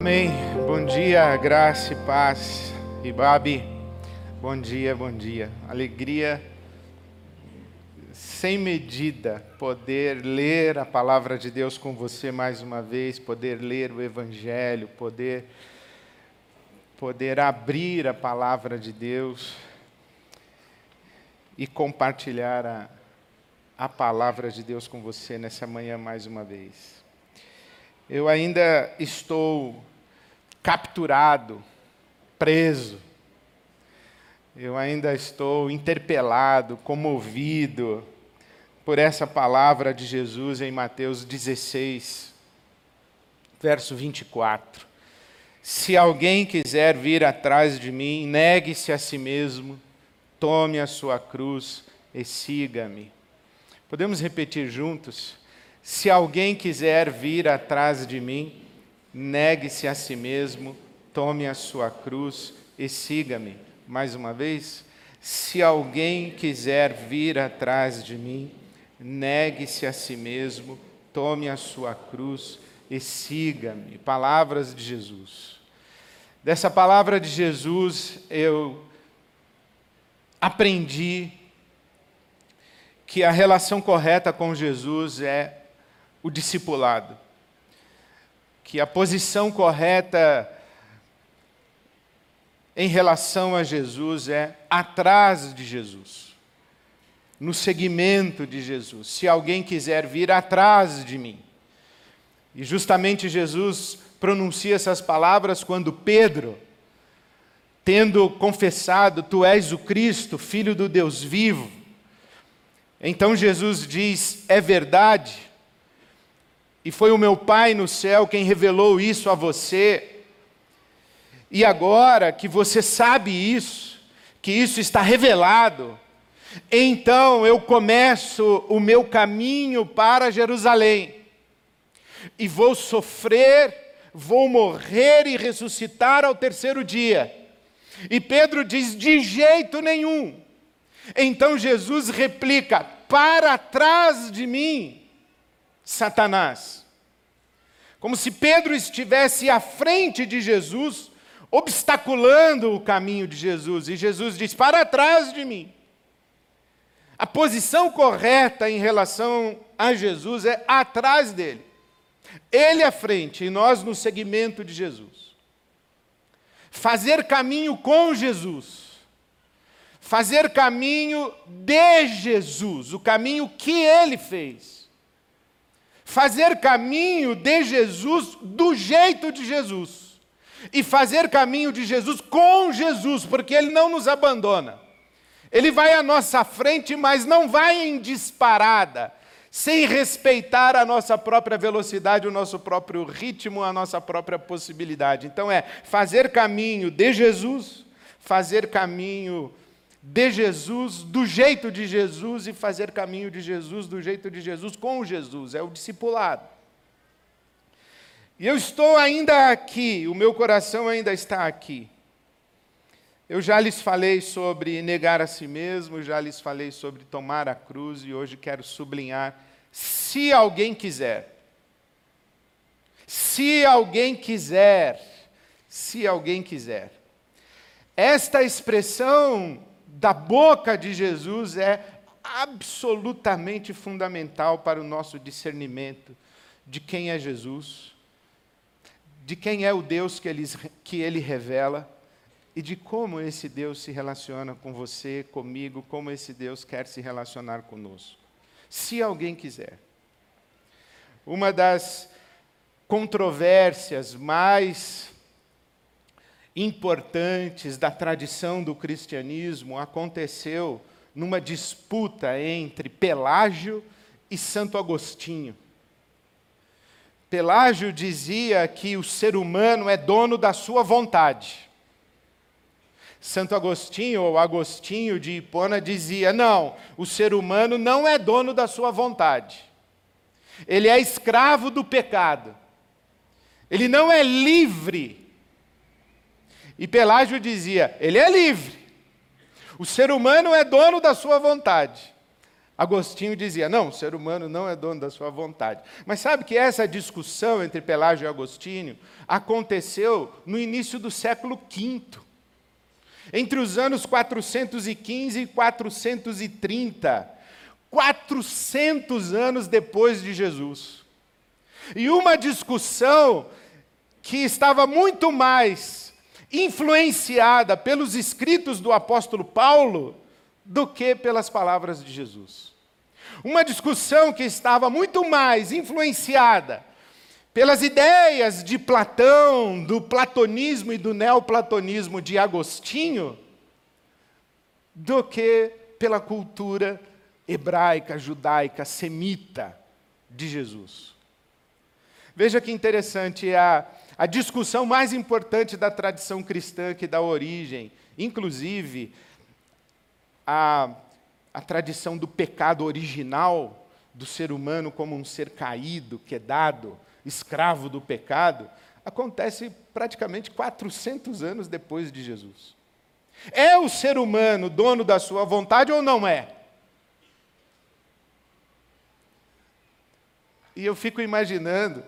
Amém. Bom dia, graça e paz. Ibabe, bom dia, bom dia. Alegria sem medida poder ler a palavra de Deus com você mais uma vez, poder ler o Evangelho, poder abrir a palavra de Deus e compartilhar a palavra de Deus com você nessa manhã mais uma vez. Eu ainda estou capturado, preso. Eu ainda estou interpelado, comovido por essa palavra de Jesus em Mateus 16, verso 24. Se alguém quiser vir atrás de mim, negue-se a si mesmo, tome a sua cruz e siga-me. Podemos repetir juntos? Se alguém quiser vir atrás de mim, negue-se a si mesmo, tome a sua cruz e siga-me. Mais uma vez. Se alguém quiser vir atrás de mim, negue-se a si mesmo, tome a sua cruz e siga-me. Palavras de Jesus. Dessa palavra de Jesus eu aprendi que a relação correta com Jesus é o discipulado. Que a posição correta em relação a Jesus é atrás de Jesus, no seguimento de Jesus. Se alguém quiser vir atrás de mim. E justamente Jesus pronuncia essas palavras quando Pedro, tendo confessado, tu és o Cristo, Filho do Deus vivo. Então Jesus diz, é verdade. E foi o meu Pai no céu quem revelou isso a você. E agora que você sabe isso, que isso está revelado, então eu começo o meu caminho para Jerusalém. E vou sofrer, vou morrer e ressuscitar ao terceiro dia. E Pedro diz, de jeito nenhum. Então Jesus replica, para trás de mim, Satanás. Como se Pedro estivesse à frente de Jesus, obstaculando o caminho de Jesus. E Jesus diz, para trás de mim. A posição correta em relação a Jesus é atrás dele. Ele à frente e nós no seguimento de Jesus. Fazer caminho com Jesus. Fazer caminho de Jesus, o caminho que ele fez. Fazer caminho de Jesus do jeito de Jesus. E fazer caminho de Jesus com Jesus, porque ele não nos abandona. Ele vai à nossa frente, mas não vai em disparada, sem respeitar a nossa própria velocidade, o nosso próprio ritmo, a nossa própria possibilidade. Então é fazer caminho de Jesus, fazer caminho de Jesus, do jeito de Jesus, e fazer caminho de Jesus, do jeito de Jesus, com Jesus, é o discipulado. E eu estou ainda aqui, o meu coração ainda está aqui. Eu já lhes falei sobre negar a si mesmo, já lhes falei sobre tomar a cruz, e hoje quero sublinhar, se alguém quiser. Se alguém quiser. Se alguém quiser. Esta expressão da boca de Jesus é absolutamente fundamental para o nosso discernimento de quem é Jesus, de quem é o Deus que ele revela e de como esse Deus se relaciona com você, comigo, como esse Deus quer se relacionar conosco. Se alguém quiser. Uma das controvérsias mais importantes da tradição do cristianismo aconteceu numa disputa entre Pelágio e Santo Agostinho. Pelágio dizia que o ser humano é dono da sua vontade. Santo Agostinho, ou Agostinho de Hipona, dizia, não, o ser humano não é dono da sua vontade. Ele é escravo do pecado. Ele não é livre. E Pelágio dizia, ele é livre. O ser humano é dono da sua vontade. Agostinho dizia, não, o ser humano não é dono da sua vontade. Mas sabe que essa discussão entre Pelágio e Agostinho aconteceu no início do século V, entre os anos 415 e 430, 400 anos depois de Jesus. E uma discussão que estava muito mais influenciada pelos escritos do apóstolo Paulo do que pelas palavras de Jesus. Uma discussão que estava muito mais influenciada pelas ideias de Platão, do platonismo e do neoplatonismo de Agostinho, do que pela cultura hebraica, judaica, semita de Jesus. Veja que interessante, a discussão mais importante da tradição cristã que dá origem, inclusive, a tradição do pecado original do ser humano como um ser caído, quedado, escravo do pecado, acontece praticamente 400 anos depois de Jesus. É o ser humano dono da sua vontade ou não é? E eu fico imaginando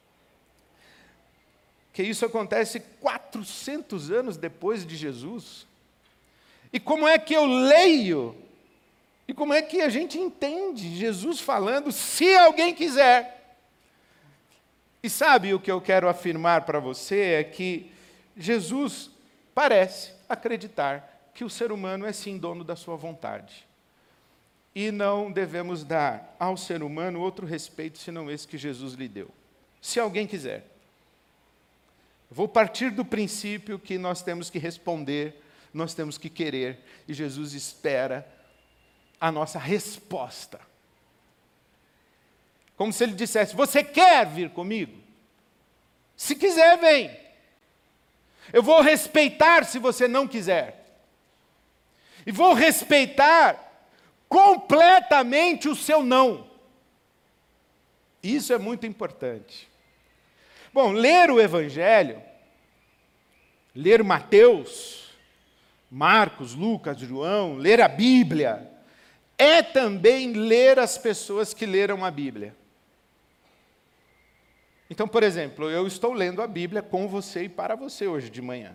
que isso acontece 400 anos depois de Jesus. E como é que eu leio? E como é que a gente entende Jesus falando, se alguém quiser? E sabe o que eu quero afirmar para você? É que Jesus parece acreditar que o ser humano é sim dono da sua vontade. E não devemos dar ao ser humano outro respeito senão esse que Jesus lhe deu. Se alguém quiser. Vou partir do princípio que nós temos que responder, nós temos que querer, e Jesus espera a nossa resposta. Como se ele dissesse, você quer vir comigo? Se quiser, vem. Eu vou respeitar se você não quiser. E vou respeitar completamente o seu não. Isso é muito importante. Bom, ler o Evangelho, ler Mateus, Marcos, Lucas, João, ler a Bíblia, é também ler as pessoas que leram a Bíblia. Então, por exemplo, eu estou lendo a Bíblia com você e para você hoje de manhã.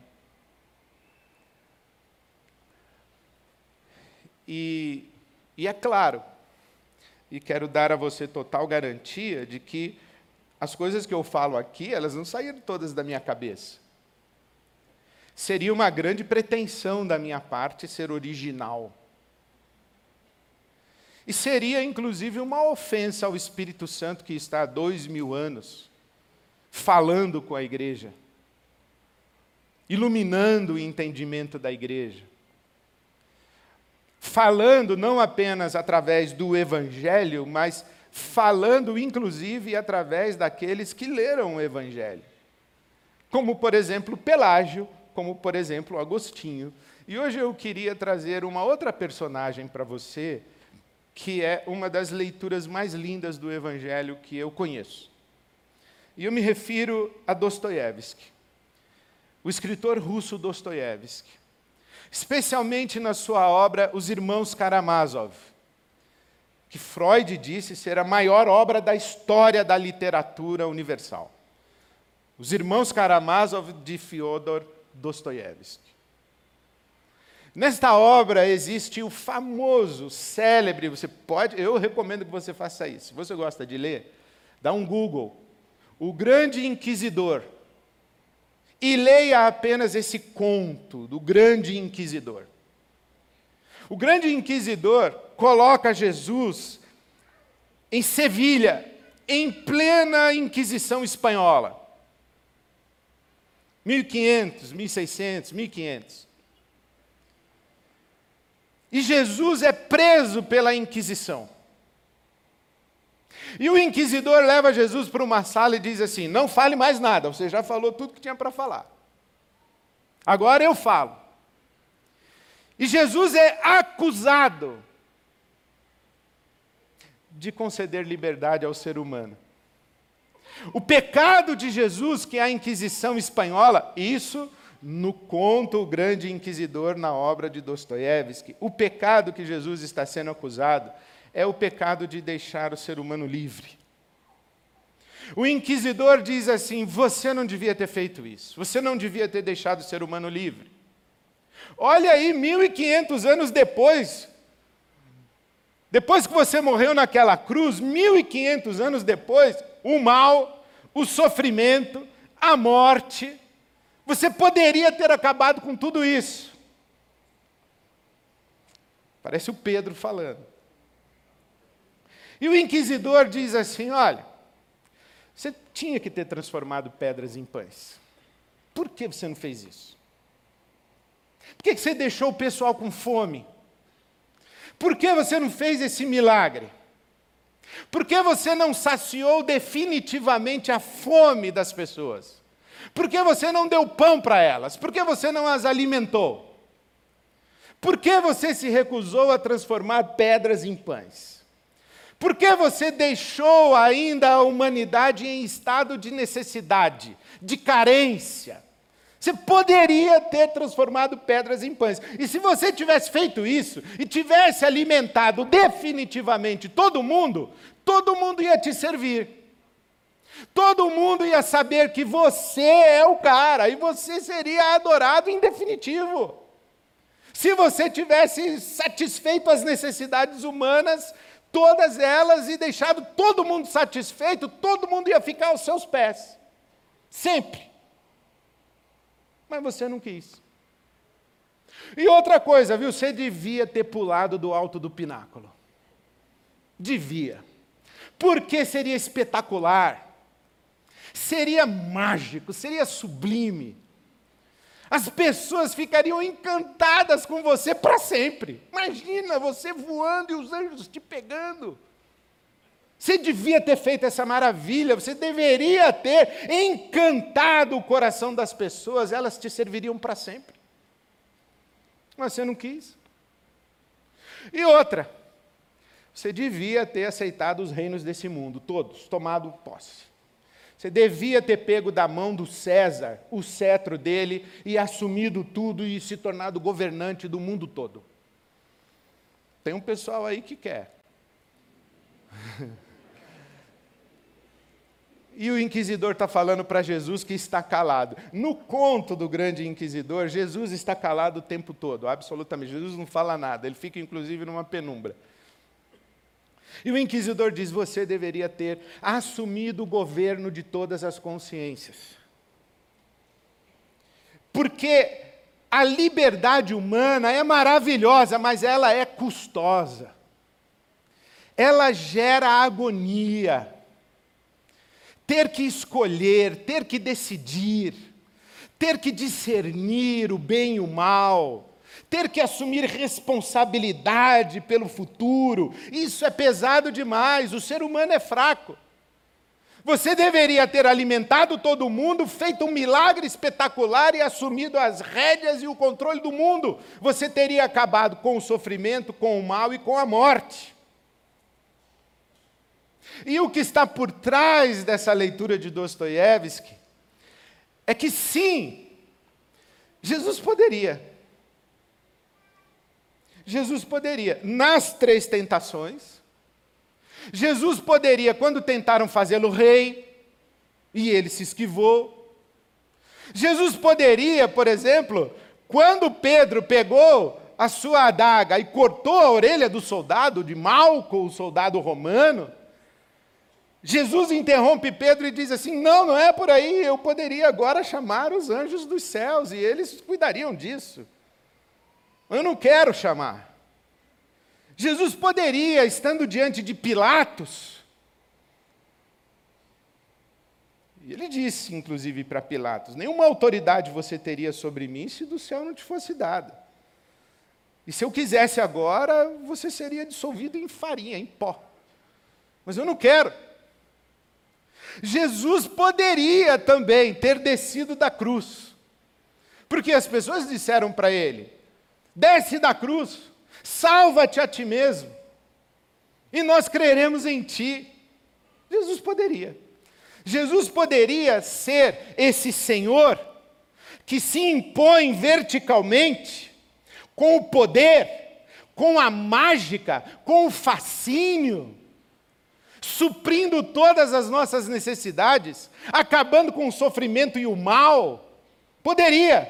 E é claro, e quero dar a você total garantia de que as coisas que eu falo aqui, elas não saíram todas da minha cabeça. Seria uma grande pretensão da minha parte ser original. E seria, inclusive, uma ofensa ao Espírito Santo que está há 2000 anos falando com a igreja, iluminando o entendimento da igreja, falando não apenas através do Evangelho, mas falando, inclusive, através daqueles que leram o Evangelho. Como, por exemplo, Pelágio, como, por exemplo, Agostinho. E hoje eu queria trazer uma outra personagem para você, que é uma das leituras mais lindas do Evangelho que eu conheço. E eu me refiro a Dostoiévski, o escritor russo Dostoiévski, especialmente na sua obra Os Irmãos Karamazov, que Freud disse ser a maior obra da história da literatura universal. Os Irmãos Karamazov de Fyodor Dostoiévski. Nesta obra existe o famoso, célebre, eu recomendo que você faça isso. Se você gosta de ler, dá um Google, O Grande Inquisidor, e leia apenas esse conto do Grande Inquisidor. O Grande Inquisidor coloca Jesus em Sevilha, em plena Inquisição espanhola. 1500, 1600, 1500. E Jesus é preso pela Inquisição. E o inquisidor leva Jesus para uma sala e diz assim, não fale mais nada, você já falou tudo que tinha para falar. Agora eu falo. E Jesus é acusado de conceder liberdade ao ser humano. O pecado de Jesus, que é a Inquisição espanhola, isso no conto O Grande Inquisidor, na obra de Dostoiévski, o pecado que Jesus está sendo acusado é o pecado de deixar o ser humano livre. O inquisidor diz assim: você não devia ter feito isso, você não devia ter deixado o ser humano livre. Olha aí, 1500 anos depois que você morreu naquela cruz, 1500 anos depois, o mal, o sofrimento, a morte, você poderia ter acabado com tudo isso. Parece o Pedro falando. E o inquisidor diz assim: olha, você tinha que ter transformado pedras em pães. Por que você não fez isso? Por que você deixou o pessoal com fome? Por que você não fez esse milagre? Por que você não saciou definitivamente a fome das pessoas? Por que você não deu pão para elas? Por que você não as alimentou? Por que você se recusou a transformar pedras em pães? Por que você deixou ainda a humanidade em estado de necessidade, de carência? Você poderia ter transformado pedras em pães. E se você tivesse feito isso, e tivesse alimentado definitivamente todo mundo ia te servir. Todo mundo ia saber que você é o cara, e você seria adorado em definitivo. Se você tivesse satisfeito as necessidades humanas, todas elas, e deixado todo mundo satisfeito, todo mundo ia ficar aos seus pés. Sempre. Mas você não quis. E outra coisa, viu? Você devia ter pulado do alto do pináculo. Devia. Porque seria espetacular. Seria mágico, seria sublime. As pessoas ficariam encantadas com você para sempre. Imagina você voando e os anjos te pegando. Você devia ter feito essa maravilha, você deveria ter encantado o coração das pessoas, elas te serviriam para sempre. Mas você não quis. E outra, você devia ter aceitado os reinos desse mundo, todos, tomado posse. Você devia ter pego da mão do César o cetro dele e assumido tudo e se tornado governante do mundo todo. Tem um pessoal aí que quer. E o inquisidor está falando para Jesus que está calado. No conto do grande inquisidor, Jesus está calado o tempo todo, absolutamente. Jesus não fala nada, ele fica inclusive numa penumbra. E o inquisidor diz: você deveria ter assumido o governo de todas as consciências. Porque a liberdade humana é maravilhosa, mas ela é custosa. Ela gera agonia. Ter que escolher, ter que decidir, ter que discernir o bem e o mal, ter que assumir responsabilidade pelo futuro, isso é pesado demais, o ser humano é fraco. Você deveria ter alimentado todo mundo, feito um milagre espetacular e assumido as rédeas e o controle do mundo. Você teria acabado com o sofrimento, com o mal e com a morte. E o que está por trás dessa leitura de Dostoiévski é que sim, Jesus poderia, nas 3 tentações, Jesus poderia, quando tentaram fazê-lo rei, e ele se esquivou. Jesus poderia, por exemplo, quando Pedro pegou a sua adaga e cortou a orelha do soldado, de Malco, o soldado romano, Jesus interrompe Pedro e diz assim: não é por aí, eu poderia agora chamar os anjos dos céus e eles cuidariam disso. Eu não quero chamar. Jesus poderia, estando diante de Pilatos, e ele disse, inclusive, para Pilatos: nenhuma autoridade você teria sobre mim se do céu não te fosse dada. E se eu quisesse agora, você seria dissolvido em farinha, em pó. Mas eu não quero. Jesus poderia também ter descido da cruz, porque as pessoas disseram para ele: desce da cruz, salva-te a ti mesmo, e nós creremos em ti. Jesus poderia ser esse Senhor que se impõe verticalmente, com o poder, com a mágica, com o fascínio, suprindo todas as nossas necessidades, acabando com o sofrimento e o mal? Poderia.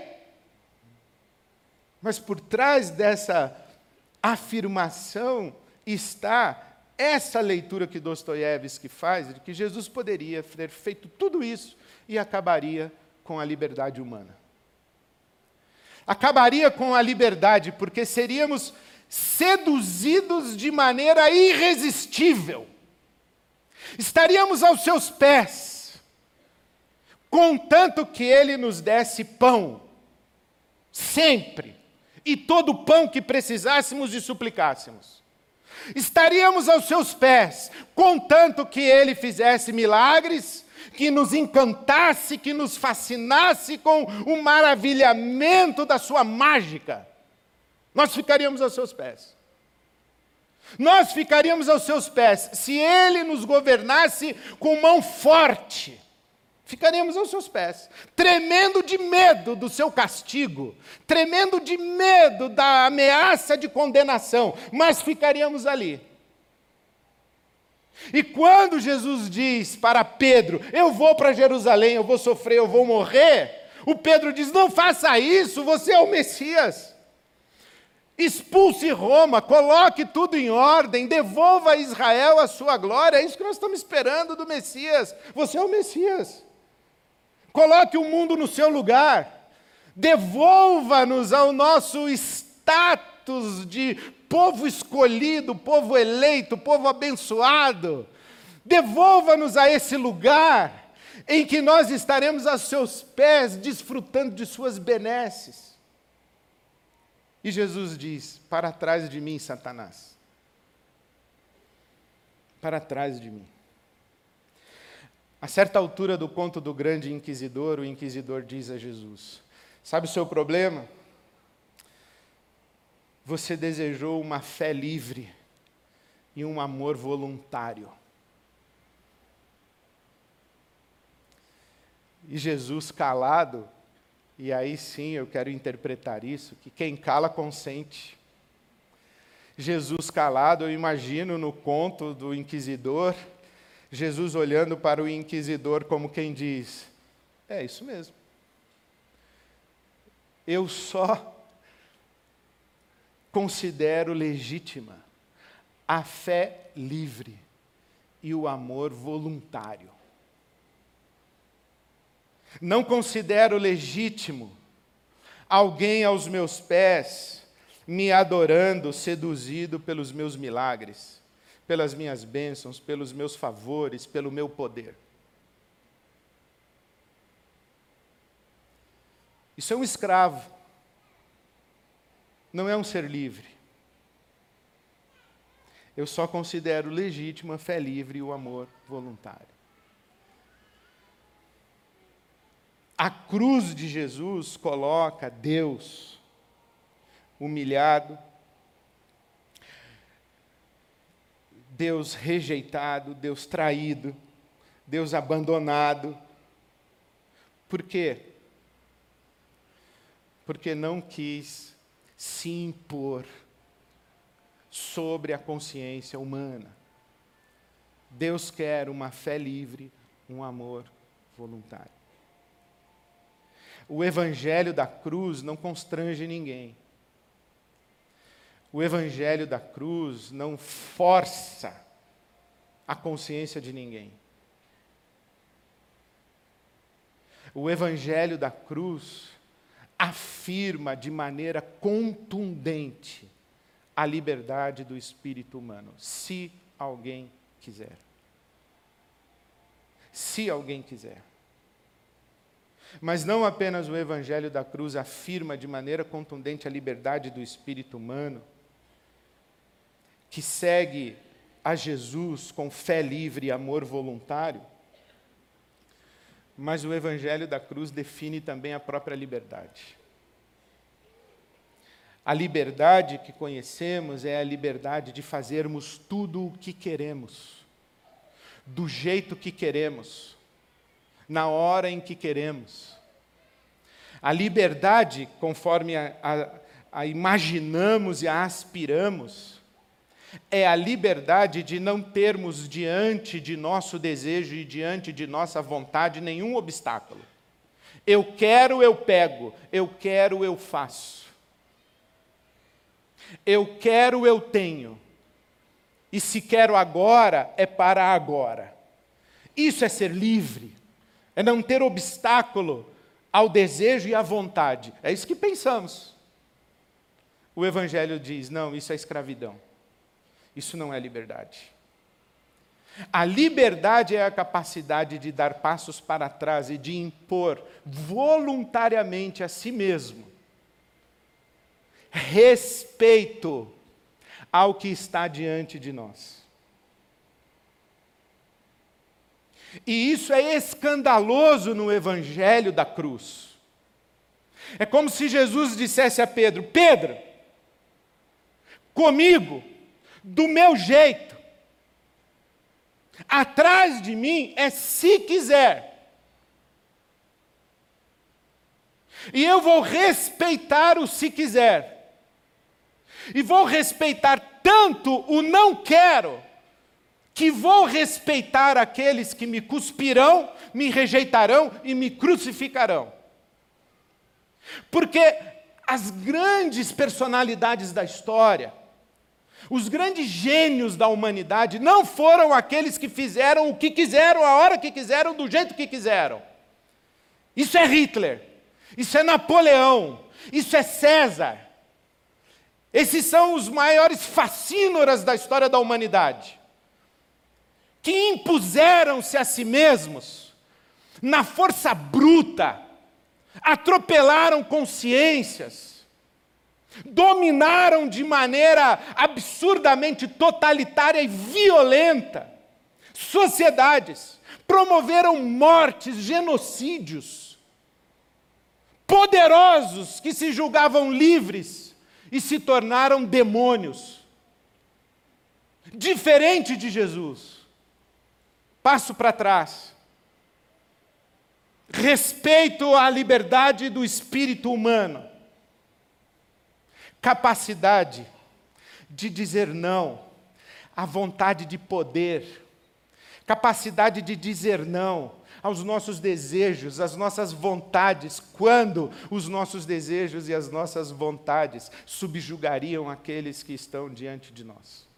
Mas por trás dessa afirmação está essa leitura que Dostoiévski faz, de que Jesus poderia ter feito tudo isso e acabaria com a liberdade humana. Acabaria com a liberdade, porque seríamos seduzidos de maneira irresistível. Estaríamos aos seus pés, contanto que Ele nos desse pão, sempre, e todo o pão que precisássemos e suplicássemos. Estaríamos aos seus pés, contanto que Ele fizesse milagres, que nos encantasse, que nos fascinasse com o maravilhamento da sua mágica. Nós ficaríamos aos seus pés. Nós ficaríamos aos seus pés. Se Ele nos governasse com mão forte, ficaríamos aos seus pés, tremendo de medo do seu castigo, tremendo de medo da ameaça de condenação, mas ficaríamos ali. E quando Jesus diz para Pedro, eu vou para Jerusalém, eu vou sofrer, eu vou morrer, o Pedro diz, não faça isso, você é o Messias. Expulse Roma, coloque tudo em ordem, devolva a Israel a sua glória, é isso que nós estamos esperando do Messias. Você é o Messias. Coloque o mundo no seu lugar, devolva-nos ao nosso status de povo escolhido, povo eleito, povo abençoado. Devolva-nos a esse lugar em que nós estaremos aos seus pés, desfrutando de suas benesses. E Jesus diz, para trás de mim, Satanás. Para trás de mim. A certa altura do conto do grande inquisidor, o inquisidor diz a Jesus, sabe o seu problema? Você desejou uma fé livre e um amor voluntário. E Jesus calado, e aí sim eu quero interpretar isso, que quem cala consente. Jesus calado, eu imagino no conto do inquisidor, Jesus olhando para o inquisidor como quem diz, é isso mesmo. Eu só considero legítima a fé livre e o amor voluntário. Não considero legítimo alguém aos meus pés me adorando, seduzido pelos meus milagres, pelas minhas bênçãos, pelos meus favores, pelo meu poder. Isso é um escravo, não é um ser livre. Eu só considero legítimo a fé livre e o amor voluntário. A cruz de Jesus coloca Deus humilhado, Deus rejeitado, Deus traído, Deus abandonado. Por quê? Porque não quis se impor sobre a consciência humana. Deus quer uma fé livre, um amor voluntário. O evangelho da cruz não constrange ninguém. O evangelho da cruz não força a consciência de ninguém. O evangelho da cruz afirma de maneira contundente a liberdade do espírito humano, se alguém quiser. Se alguém quiser. Mas não apenas o evangelho da cruz afirma de maneira contundente a liberdade do espírito humano, que segue a Jesus com fé livre e amor voluntário, mas o evangelho da cruz define também a própria liberdade. A liberdade que conhecemos é a liberdade de fazermos tudo o que queremos, do jeito que queremos, na hora em que queremos. A liberdade, conforme a imaginamos e a aspiramos, é a liberdade de não termos diante de nosso desejo e diante de nossa vontade nenhum obstáculo. Eu quero, eu pego. Eu quero, eu faço. Eu quero, eu tenho. E se quero agora, é para agora. Isso é ser livre. É não ter obstáculo ao desejo e à vontade. É isso que pensamos. O Evangelho diz, não, isso é escravidão. Isso não é liberdade. A liberdade é a capacidade de dar passos para trás e de impor voluntariamente a si mesmo respeito ao que está diante de nós. E isso é escandaloso no Evangelho da cruz. É como se Jesus dissesse a Pedro, Pedro, comigo, do meu jeito, atrás de mim é se quiser. E eu vou respeitar o se quiser. E vou respeitar tanto o não quero, que vou respeitar aqueles que me cuspirão, me rejeitarão e me crucificarão. Porque as grandes personalidades da história, os grandes gênios da humanidade, não foram aqueles que fizeram o que quiseram, a hora que quiseram, do jeito que quiseram. Isso é Hitler, isso é Napoleão, isso é César. Esses são os maiores facínoras da história da humanidade, que impuseram-se a si mesmos, na força bruta, atropelaram consciências, dominaram de maneira absurdamente totalitária e violenta sociedades, promoveram mortes, genocídios, poderosos que se julgavam livres e se tornaram demônios. Diferente de Jesus. Passo para trás. Respeito à liberdade do espírito humano. Capacidade de dizer não à vontade de poder. Capacidade de dizer não aos nossos desejos, às nossas vontades, quando os nossos desejos e as nossas vontades subjugariam aqueles que estão diante de nós.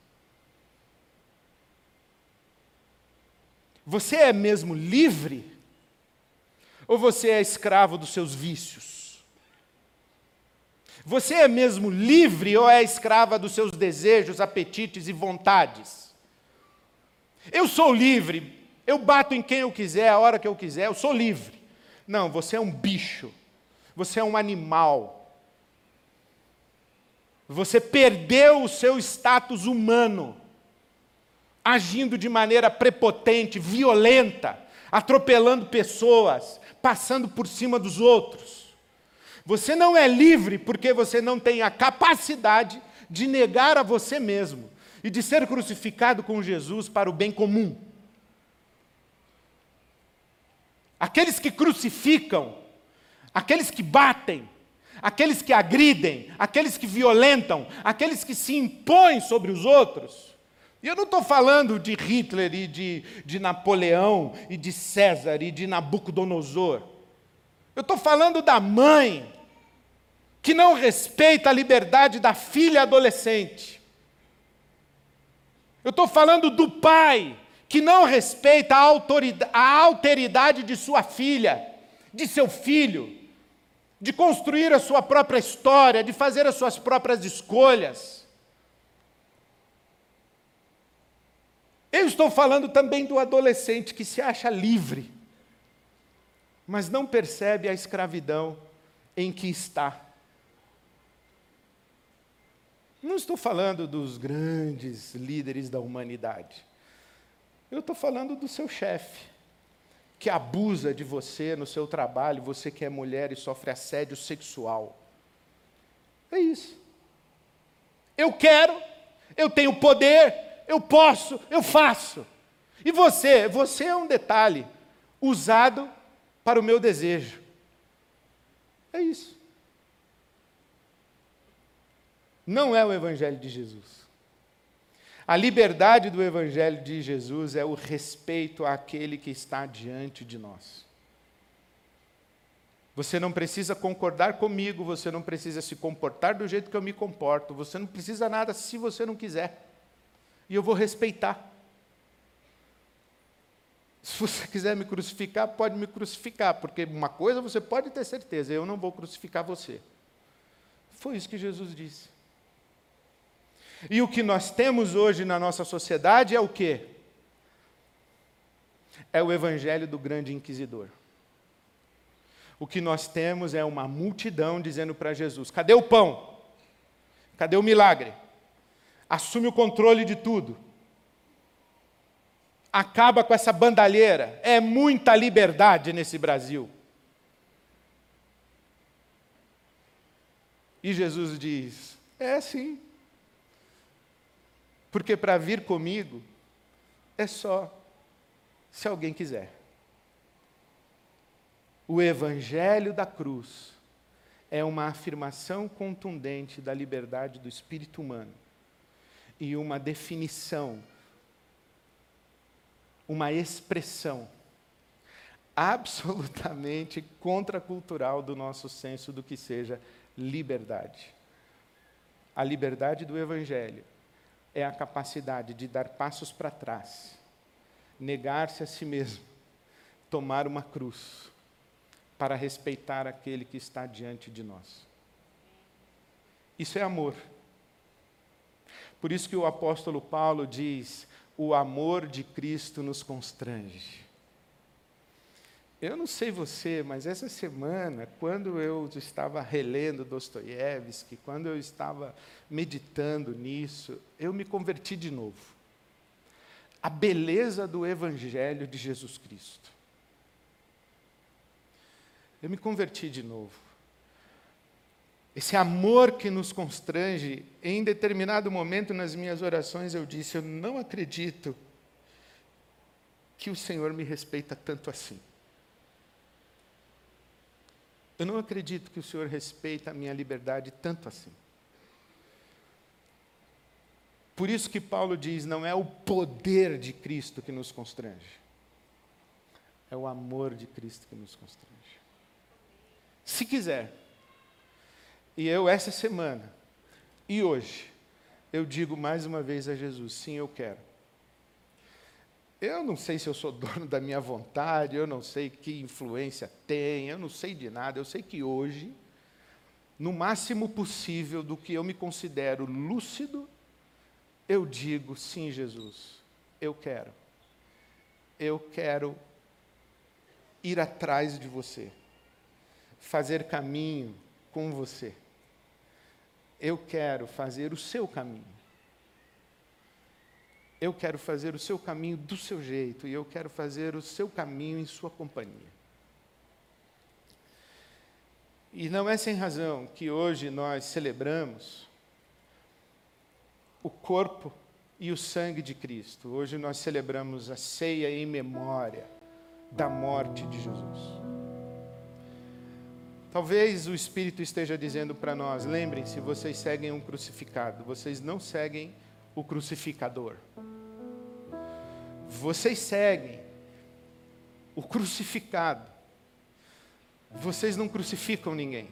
Você é mesmo livre? Ou você é escravo dos seus vícios? Você é mesmo livre ou é escrava dos seus desejos, apetites e vontades? Eu sou livre. Eu bato em quem eu quiser, a hora que eu quiser, eu sou livre. Não, você é um bicho. Você é um animal. Você perdeu o seu status humano, agindo de maneira prepotente, violenta, atropelando pessoas, passando por cima dos outros. Você não é livre porque você não tem a capacidade de negar a você mesmo e de ser crucificado com Jesus para o bem comum. Aqueles que crucificam, aqueles que batem, aqueles que agridem, aqueles que violentam, aqueles que se impõem sobre os outros. E eu não estou falando de Hitler e de Napoleão e de César e de Nabucodonosor. Eu estou falando da mãe que não respeita a liberdade da filha adolescente. Eu estou falando do pai que não respeita a alteridade de sua filha, de seu filho, de construir a sua própria história, de fazer as suas próprias escolhas. Eu estou falando também do adolescente que se acha livre, mas não percebe a escravidão em que está. Não estou falando dos grandes líderes da humanidade. Eu estou falando do seu chefe, que abusa de você no seu trabalho, você que é mulher e sofre assédio sexual. É isso. Eu quero, eu tenho poder, eu posso, eu faço. E você é um detalhe usado para o meu desejo. É isso. não é o Evangelho de Jesus. A liberdade do Evangelho de Jesus é o respeito àquele que está diante de nós. Você não precisa concordar comigo, você não precisa se comportar do jeito que eu me comporto, você não precisa nada se você não quiser. E eu vou respeitar. Se você quiser me crucificar, pode me crucificar, porque uma coisa você pode ter certeza, eu não vou crucificar você. Foi isso que Jesus disse. E o que nós temos hoje na nossa sociedade é o quê? É o evangelho do grande inquisidor. O que nós temos é uma multidão dizendo para Jesus: cadê o pão? Cadê o milagre? Assume o controle de tudo. Acaba com essa bandalheira. É muita liberdade nesse Brasil. E Jesus diz: é sim. Porque para vir comigo é só se alguém quiser. O evangelho da cruz é uma afirmação contundente da liberdade do espírito humano e uma definição, uma expressão absolutamente contracultural do nosso senso do que seja liberdade. A liberdade do evangelho é a capacidade de dar passos para trás, negar-se a si mesmo, tomar uma cruz, para respeitar aquele que está diante de nós. Isso é amor. Por isso que o apóstolo Paulo diz: o amor de Cristo nos constrange. Eu não sei você, mas essa semana, quando eu estava relendo Dostoiévski, quando eu estava meditando nisso, eu me converti de novo. A beleza do Evangelho de Jesus Cristo. Eu me converti de novo. Esse amor que nos constrange, em determinado momento nas minhas orações eu disse: eu não acredito que o Senhor me respeita tanto assim. Eu não acredito que o Senhor respeita a minha liberdade tanto assim. Por isso que Paulo diz: não é o poder de Cristo que nos constrange, é o amor de Cristo que nos constrange. Se quiser, e eu essa semana, e hoje, eu digo mais uma vez a Jesus: sim, eu quero. Eu não sei se eu sou dono da minha vontade, eu não sei que influência tem, eu não sei de nada, eu sei que hoje, no máximo possível do que eu me considero lúcido, eu digo: sim, Jesus, eu quero. Eu quero ir atrás de você, fazer caminho com você. Eu quero fazer o seu caminho. Eu quero fazer o seu caminho do seu jeito, e eu quero fazer o seu caminho em sua companhia. E não é sem razão que hoje nós celebramos o corpo e o sangue de Cristo. Hoje nós celebramos a ceia em memória da morte de Jesus. Talvez o Espírito esteja dizendo para nós: lembrem-se, vocês seguem um crucificado, vocês não seguem o crucificador. Vocês seguem o crucificado. Vocês não crucificam ninguém.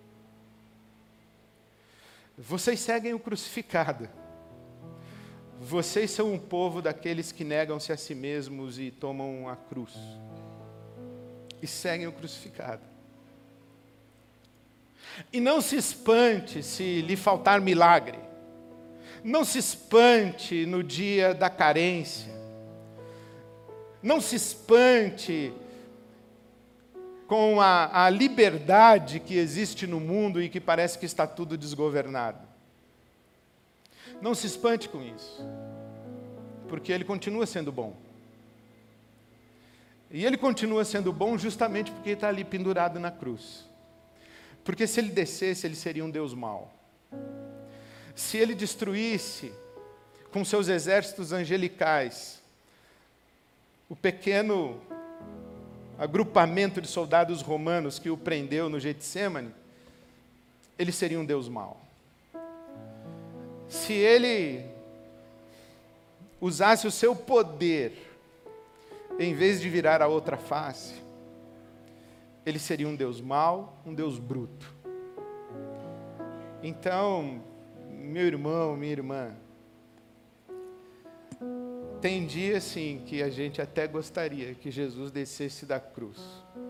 Vocês seguem o crucificado. Vocês são um povo daqueles que negam-se a si mesmos e tomam a cruz. E seguem o crucificado. E não se espante se lhe faltar milagre. Não se espante no dia da carência. Não se espante com a liberdade que existe no mundo e que parece que está tudo desgovernado. Não se espante com isso, porque Ele continua sendo bom. E Ele continua sendo bom justamente porque Ele está ali pendurado na cruz. Porque se Ele descesse, Ele seria um Deus mau. Se Ele destruísse com seus exércitos angelicais o pequeno agrupamento de soldados romanos que o prendeu no Getsêmani, Ele seria um Deus mau. Se ele usasse o seu poder, em vez de virar a outra face, ele seria um Deus mau, um Deus bruto. Então, meu irmão, minha irmã, tem dia sim que a gente até gostaria que Jesus descesse da cruz.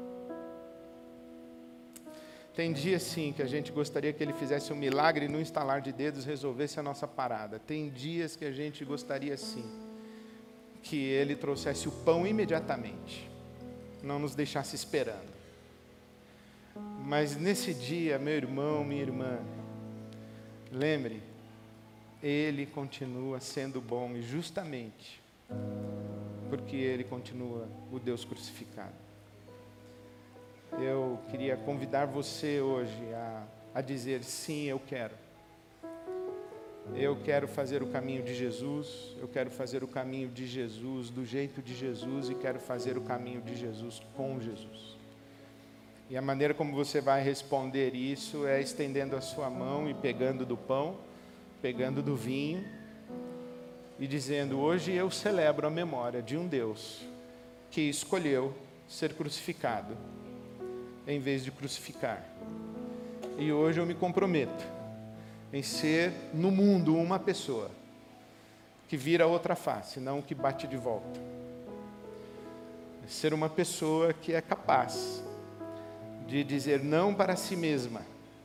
Tem dia sim que a gente gostaria que ele fizesse um milagre e no estalar de dedos resolvesse a nossa parada. Tem dias que a gente gostaria sim que ele trouxesse o pão imediatamente, não nos deixasse esperando. Mas nesse dia, meu irmão, minha irmã, lembre, ele continua sendo bom e justamente porque ele continua o Deus crucificado. Eu queria convidar você hoje a dizer, sim, eu quero. Eu quero fazer o caminho de Jesus, eu quero fazer o caminho de Jesus, do jeito de Jesus, e quero fazer o caminho de Jesus com Jesus. E a maneira como você vai responder isso é estendendo a sua mão e pegando do pão, pegando do vinho, e dizendo, hoje eu celebro a memória de um Deus que escolheu ser crucificado, em vez de crucificar. E hoje eu me comprometo em ser no mundo uma pessoa que vira outra face, não que bate de volta. Ser uma pessoa que é capaz de dizer não para si mesma,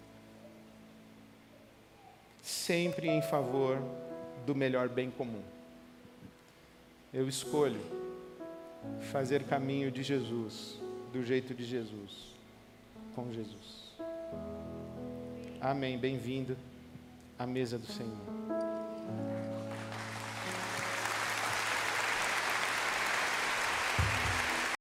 sempre em favor do melhor bem comum. Eu escolho fazer caminho de Jesus, do jeito de Jesus, com Jesus. Amém. Bem-vindo à mesa do Senhor.